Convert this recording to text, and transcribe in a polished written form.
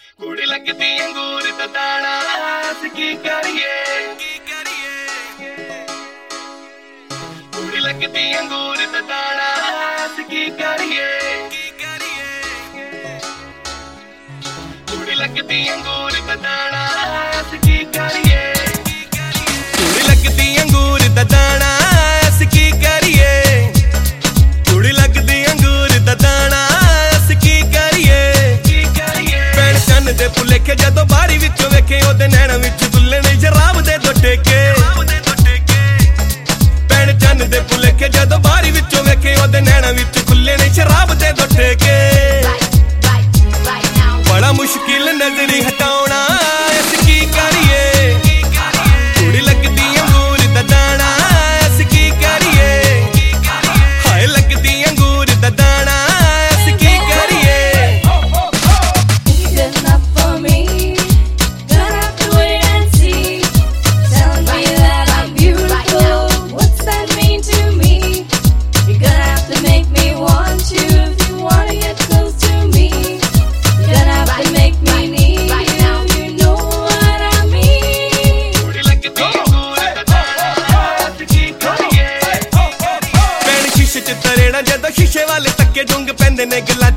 ਕੁੜੀ ਲੱਗਦੀ ਅੰਗੂਰ ਦਾ ਦਾਣਾ ਅਸੀਂ ਕੀ ਕਰੀਏ ਕੁੜੀ ਲੱਗਦੀ ਅੰਗੂਰ ਦਾ ਦਾਣਾ ਅਸੀਂ ਕੀ ਕਰੀਏ ਕੁੜੀ ਲੱਗਦੀ ਅੰਗੂਰ ਦਾ ਦਾਣਾ ਅਸੀਂ ਕੀ ਕਰੀਏ ਕੁੜੀ ਲੱਗਦੀ ਅੰਗੂਰ ਦਾ ਦਾਣਾ ਅਸੀਂ ਕੀ ਕਰੀਏ ਕੁੜੀ ਲੱਗਦੀ ਅੰਗੂਰ ਦਾ ਦਾਣਾ ਅਸੀਂ ਕੀ ਕਰੀਏ ਭੈਣ ਚੰਨ ਦੇ ਭੁਲੇਖੇ ਜਦੋਂ ਬਾਰੀ ਵਿੱਚੋਂ ਵੇਖੇ ਉਹਦੇ ਨੈਣਾਂ ਵਿੱਚ ਦੁੱਲਣੇ ਸ਼ਰਾਬ ਦੇ ਦੋ ਟੇਕੇ ਭੈਣ ਚੰਨ ਦੇ ਭੁਲੇਖੇ ਜਦੋਂ ਬਾਰੀ ਵਿੱਚੋਂ ਵੇਖੇ ਉਹਦੇ ਨੈਣਾਂ ਵਿੱਚ ਦੁੱਲਣੇ ਸ਼ਰਾਬ ਦੇ ਦੋ ਟੇਕੇ ਬੜਾ ਮੁਸ਼ਕਿਲ ਨਜ਼ਰੀ ਹਟਾਉਣਾ ਅਸੀਂ ਕੀ ਕਰੀਏ ਕੁੜੀ ਲੱਗਦੀ ਅੰਗੂਰ ਦਾ ਦਾਣਾ ਅਸੀਂ ਕੀ ਕਰੀਏ ਹਾਏ ਲੱਗਦੀ ਅੰਗੂਰ ਦਾ ਦਾਣਾ ਅਸੀਂ ਕੀ ਕਰੀਏ ਜਦੋਂ ਸ਼ੀਸ਼ੇ ਵਾਲੇ ਤੱਕੇ ਡੁੰਗ ਪੈਂਦੇ ਨੇ ਗੱਲਾਂ